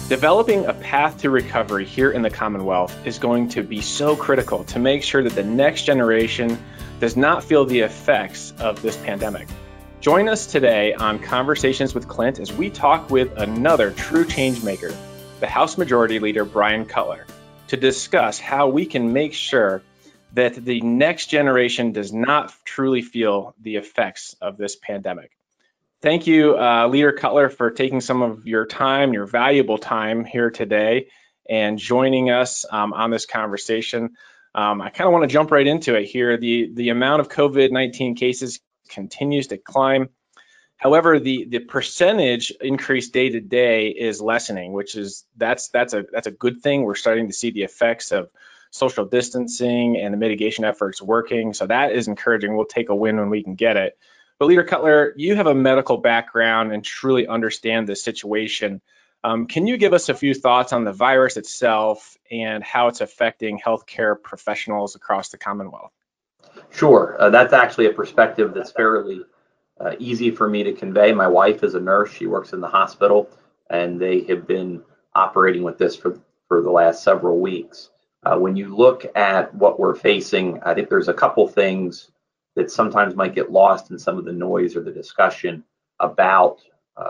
Developing a path to recovery here in the Commonwealth is going to be so critical to make sure that the next generation does not feel the effects of this pandemic. Join us today on Conversations with Clint as we talk with another true change maker, the House Majority Leader Brian Cutler, to discuss how we can make sure that the next generation does not truly feel the effects of this pandemic. Thank you, Leader Cutler, for taking some of your time, your valuable time here today, and joining us on this conversation. I kind of want to jump right into it here. The amount of COVID-19 cases continues to climb. However, the percentage increase day to day is lessening, which is that's a good thing. We're starting to see the effects of social distancing and the mitigation efforts working. So that is encouraging. We'll take a win when we can get it. But Leader Cutler, you have a medical background and truly understand the situation. Can you give us a few thoughts on the virus itself and how it's affecting healthcare professionals across the Commonwealth? Sure. That's actually a perspective that's fairly easy for me to convey. My wife is a nurse. She works in the hospital, and they have been operating with this for the last several weeks. When you look at what we're facing, I think there's a couple things that sometimes might get lost in some of the noise or the discussion about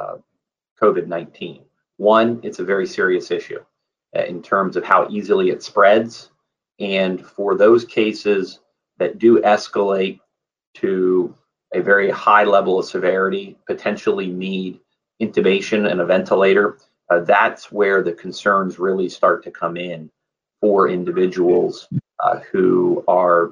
COVID-19. One, it's a very serious issue in terms of how easily it spreads. And for those cases that do escalate to a very high level of severity, potentially need intubation and a ventilator, that's where the concerns really start to come in for individuals who are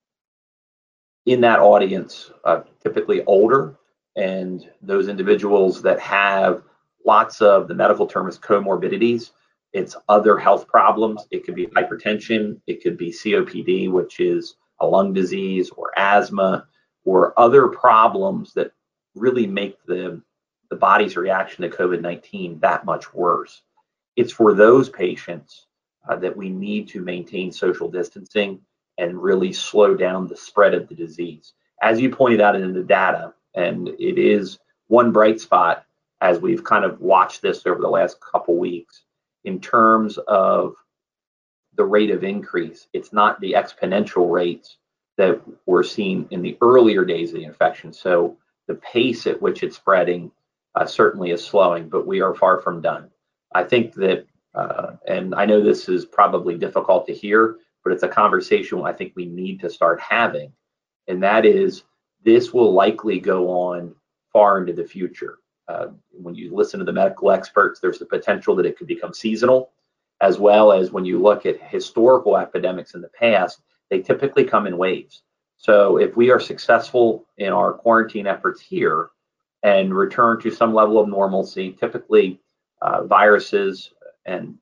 in that audience, typically older, and those individuals that have lots of, the medical term is comorbidities. It's other health problems. It could be hypertension, it could be COPD, which is a lung disease, or asthma, or other problems that really make the body's reaction to COVID-19 that much worse. It's for those patients that we need to maintain social distancing and really slow down the spread of the disease. As you pointed out in the data, and it is one bright spot as we've kind of watched this over the last couple weeks, in terms of the rate of increase, it's not the exponential rates that we're seeing in the earlier days of the infection. So the pace at which it's spreading certainly is slowing, but we are far from done. I think that, and I know this is probably difficult to hear, but it's a conversation I think we need to start having. And that is, this will likely go on far into the future. When you listen to the medical experts, there's the potential that it could become seasonal, as well as when you look at historical epidemics in the past, they typically come in waves. So if we are successful in our quarantine efforts here and return to some level of normalcy, typically viruses and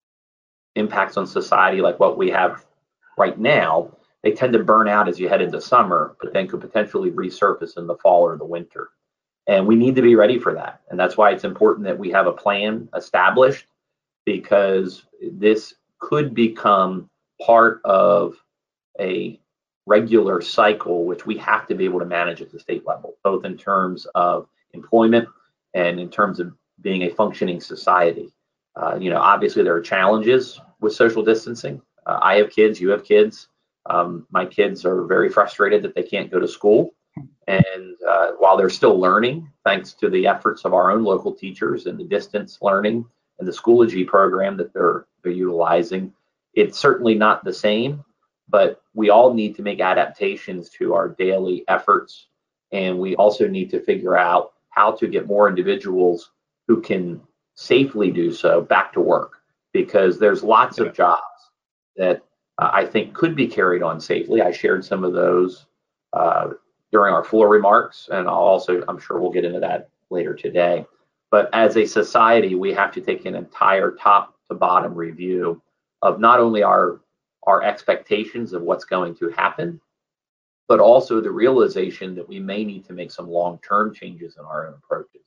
impacts on society like what we have right now, they tend to burn out as you head into summer, but then could potentially resurface in the fall or the winter. And we need to be ready for that. And that's why it's important that we have a plan established, because this could become part of a regular cycle, which we have to be able to manage at the state level, both in terms of employment and in terms of being a functioning society. Obviously there are challenges with social distancing. I have kids, you have kids. My kids are very frustrated that they can't go to school. And while they're still learning, thanks to the efforts of our own local teachers and the distance learning and the Schoology program that they're utilizing, it's certainly not the same, but we all need to make adaptations to our daily efforts. And we also need to figure out how to get more individuals who can safely do so back to work, because there's lots of jobs that I think could be carried on safely. I shared some of those during our floor remarks, and I'm sure we'll get into that later today. But as a society, we have to take an entire top to bottom review of not only our expectations of what's going to happen, but also the realization that we may need to make some long-term changes in our own approaches.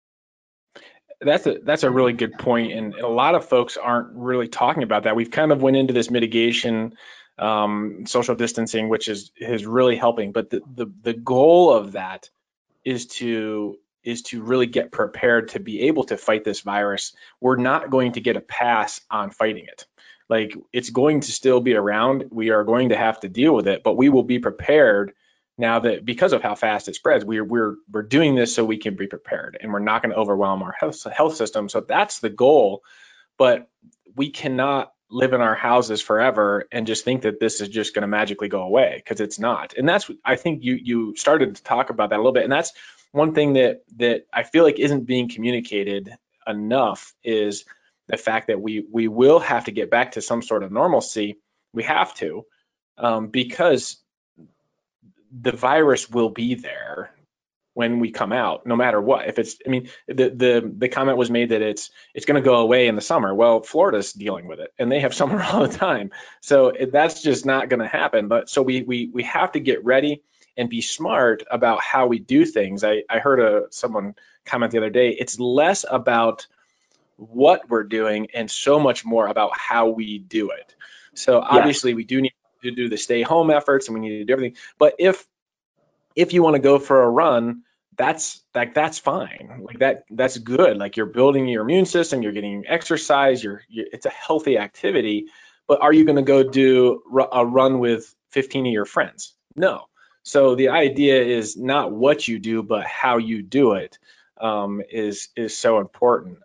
That's a really good point, and a lot of folks aren't really talking about that. We've kind of went into this mitigation, social distancing, which is really helping, but the goal of that is to is to really get prepared to be able to fight this virus. We're not going to get a pass on fighting it. Like, it's going to still be around. We are going to have to deal with it, but we will be prepared now that, because of how fast it spreads, we're doing this so we can be prepared, and we're not going to overwhelm our health system. So that's the goal. But we cannot live in our houses forever and just think that this is just going to magically go away, because it's not. And that's, I think you started to talk about that a little bit. And that's one thing that I feel like isn't being communicated enough, is the fact that we will have to get back to some sort of normalcy. We have to, because the virus will be there when we come out, no matter what. If it's, I mean, the comment was made that it's going to go away in the summer. Well, Florida's dealing with it, and they have summer all the time. So that's just not going to happen. But so we have to get ready and be smart about how we do things. I heard someone comment the other day, it's less about what we're doing and so much more about how we do it. So obviously we do need to do the stay home efforts, and we need to do everything. But if you want to go for a run, that's fine. Like that's good. Like, you're building your immune system, you're getting exercise, it's a healthy activity. But are you going to go do a run with 15 of your friends? No. So the idea is not what you do, but how you do it, is so important.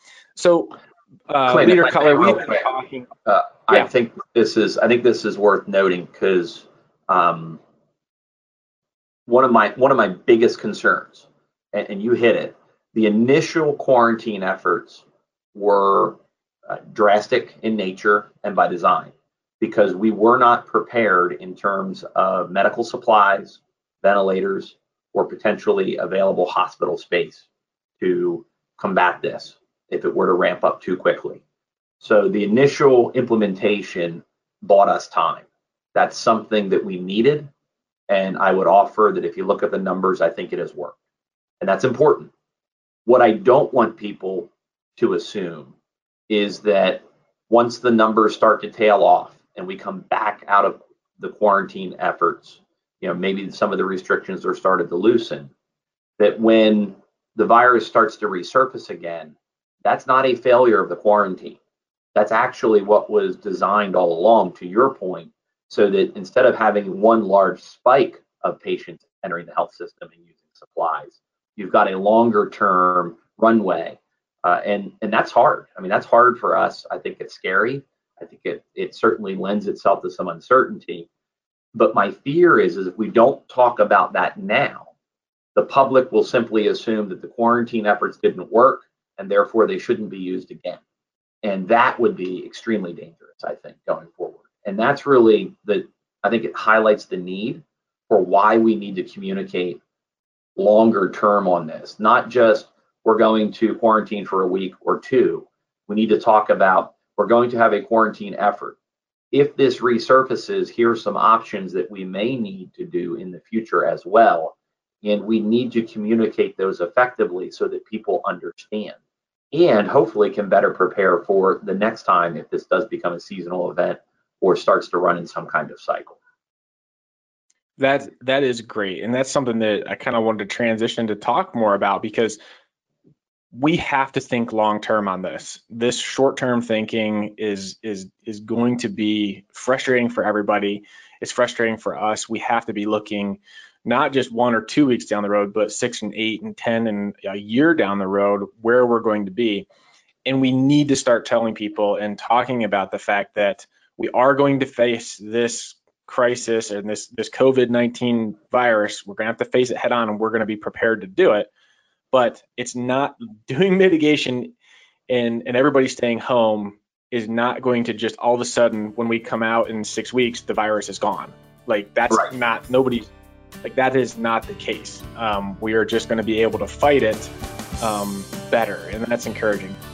Leader Cutler, we've been talking. I think this is worth noting, because one of my biggest concerns, and you hit it, the initial quarantine efforts were drastic in nature and by design, because we were not prepared in terms of medical supplies, ventilators, or potentially available hospital space to combat this if it were to ramp up too quickly. So the initial implementation bought us time. That's something that we needed. And I would offer that if you look at the numbers, I think it has worked. And that's important. What I don't want people to assume is that once the numbers start to tail off and we come back out of the quarantine efforts, maybe some of the restrictions are started to loosen, that when the virus starts to resurface again, that's not a failure of the quarantine. That's actually what was designed all along, to your point, so that instead of having one large spike of patients entering the health system and using supplies, you've got a longer term runway. And that's hard. I mean, that's hard for us. I think it's scary. I think it certainly lends itself to some uncertainty. But my fear is if we don't talk about that now, the public will simply assume that the quarantine efforts didn't work, and therefore they shouldn't be used again. And that would be extremely dangerous, I think, going forward. And that's really I think it highlights the need for why we need to communicate longer term on this, not just we're going to quarantine for a week or two. We need to talk about, we're going to have a quarantine effort. If this resurfaces, here's some options that we may need to do in the future as well. And we need to communicate those effectively so that people understand, and hopefully can better prepare for the next time if this does become a seasonal event or starts to run in some kind of cycle. That is great. And that's something that I kind of wanted to transition to talk more about, because we have to think long term on this. This short term thinking is going to be frustrating for everybody. It's frustrating for us. We have to be looking not just 1 or 2 weeks down the road, but 6 and 8 and 10 and a year down the road, where we're going to be. And we need to start telling people and talking about the fact that we are going to face this crisis and this COVID-19 virus. We're going to have to face it head on, and we're going to be prepared to do it. But it's not doing mitigation and everybody staying home is not going to just all of a sudden, when we come out in 6 weeks, the virus is gone. Like, that's right. That is not the case. We are just going to be able to fight it better, and that's encouraging.